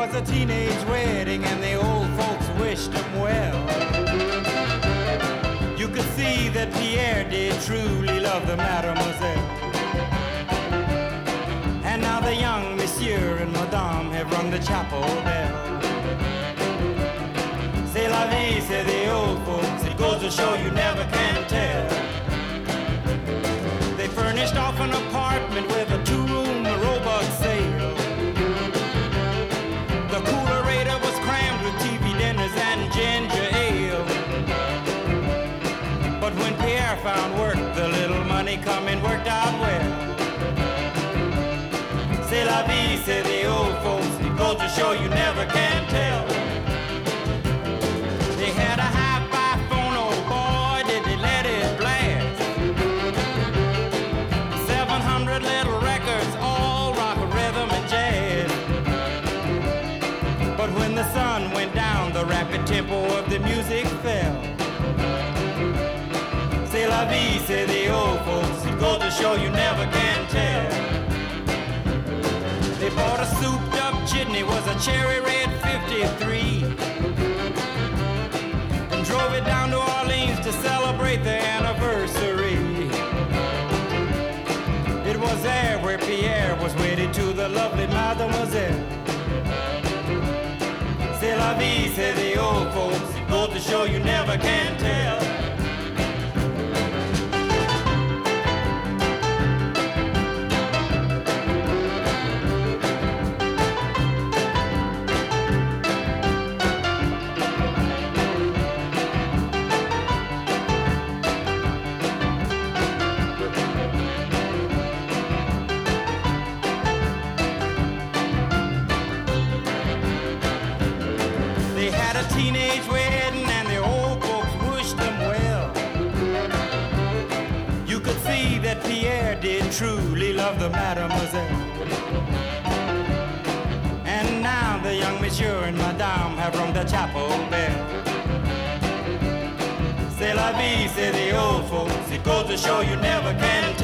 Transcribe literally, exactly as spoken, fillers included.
was a teenage wedding and the old folks wished him well. You could see that Pierre did truly love the mademoiselle. And now the young monsieur and madame have rung the chapel bell. C'est la vie, say the old folks, it goes to show you never can tell. They furnished off an apartment with a two-room robot sale. The coolerator was crammed with T V dinners and ginger ale. But when Pierre found work, the little money coming worked out well. C'est la vie, say the old folks, it goes to show you never can tell. They had a hi-fi phone, oh boy, did they let it blast. seven hundred little records, all rock, rhythm, and jazz. But when the sun went down, the rapid tempo of the music fell. C'est la vie, say the old folks, it goes to show you never can tell. They bought a souped-up jitney, was a cherry red fifty-three, and drove it down to Orleans to celebrate their anniversary. It was there where Pierre was wedded to the lovely mademoiselle. C'est la vie, say the old folks, it goes to show you never can tell. Teenage wedding and the old folks wished them well. You could see that Pierre did truly love the mademoiselle. And now the young monsieur and madame have rung the chapel bell. C'est la vie, say the old folks, it goes to show you never can